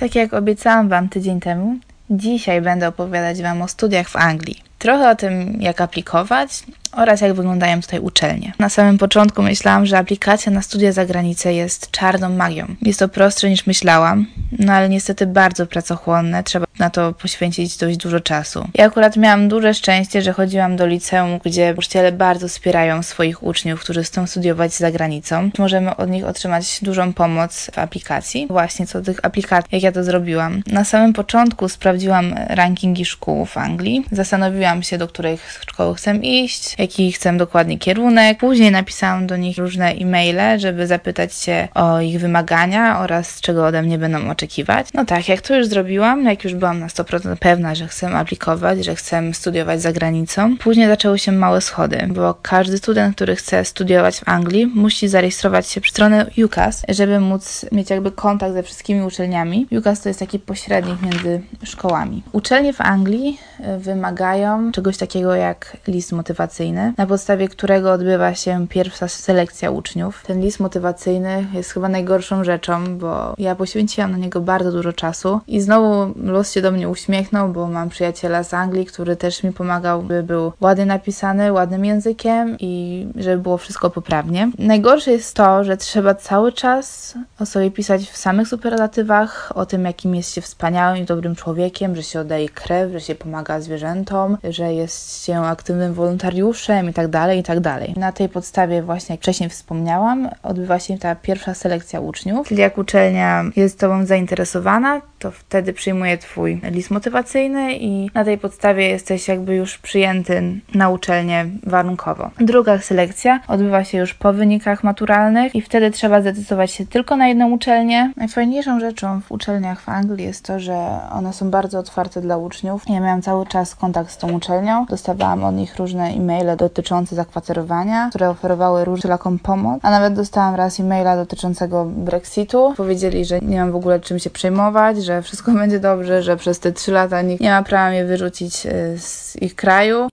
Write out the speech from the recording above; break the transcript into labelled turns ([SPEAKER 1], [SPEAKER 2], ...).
[SPEAKER 1] Tak jak obiecałam Wam tydzień temu, dzisiaj będę opowiadać Wam o studiach w Anglii. Trochę o tym, jak aplikować oraz jak wyglądają tutaj uczelnie. Na samym początku myślałam, że aplikacja na studia za granicę jest czarną magią. Jest to prostsze niż myślałam, no ale niestety bardzo pracochłonne, trzeba na to poświęcić dość dużo czasu. Ja akurat miałam duże szczęście, że chodziłam do liceum, gdzie nauczyciele bardzo wspierają swoich uczniów, którzy chcą studiować za granicą. Możemy od nich otrzymać dużą pomoc w aplikacji. Właśnie co do tych aplikacji, jak ja to zrobiłam. Na samym początku sprawdziłam rankingi szkół w Anglii. Zastanowiłam się, do których szkoły chcę iść, jaki chcę dokładnie kierunek. Później napisałam do nich różne e-maile, żeby zapytać się o ich wymagania oraz czego ode mnie będą oczekiwać. No tak, jak to już zrobiłam, jak już byłam na 100% pewna, że chcę aplikować, że chcę studiować za granicą. Później zaczęły się małe schody, bo każdy student, który chce studiować w Anglii, musi zarejestrować się przez stronę UCAS, żeby móc mieć jakby kontakt ze wszystkimi uczelniami. UCAS to jest taki pośrednik między szkołami. Uczelnie w Anglii wymagają czegoś takiego jak list motywacyjny, na podstawie którego odbywa się pierwsza selekcja uczniów. Ten list motywacyjny jest chyba najgorszą rzeczą, bo ja poświęciłam na niego bardzo dużo czasu i znowu los się do mnie uśmiechnął, bo mam przyjaciela z Anglii, który też mi pomagał, by był ładnie napisany, ładnym językiem i żeby było wszystko poprawnie. Najgorsze jest to, że trzeba cały czas o sobie pisać w samych superlatywach, o tym, jakim jest się wspaniałym i dobrym człowiekiem, że się oddaje krew, że się pomaga zwierzętom, że jest się aktywnym wolontariuszem i tak dalej, i tak dalej. Na tej podstawie właśnie, jak wcześniej wspomniałam, odbywa się ta pierwsza selekcja uczniów, czyli jak uczelnia jest Tobą zainteresowana, to wtedy przyjmuje Twój list motywacyjny i na tej podstawie jesteś jakby już przyjęty na uczelnię warunkowo. Druga selekcja odbywa się już po wynikach maturalnych i wtedy trzeba zdecydować się tylko na jedną uczelnię. Najfajniejszą rzeczą w uczelniach w Anglii jest to, że one są bardzo otwarte dla uczniów. Ja miałam cały czas kontakt z tą uczelnią, dostawałam od nich różne e-maile dotyczące zakwaterowania, które oferowały różną pomoc, a nawet dostałam raz e-maila dotyczącego Brexitu. Powiedzieli, że nie mam w ogóle czym się przejmować, że wszystko będzie dobrze, że przez te 3 lata nikt nie ma prawa mnie wyrzucić z ich kraju.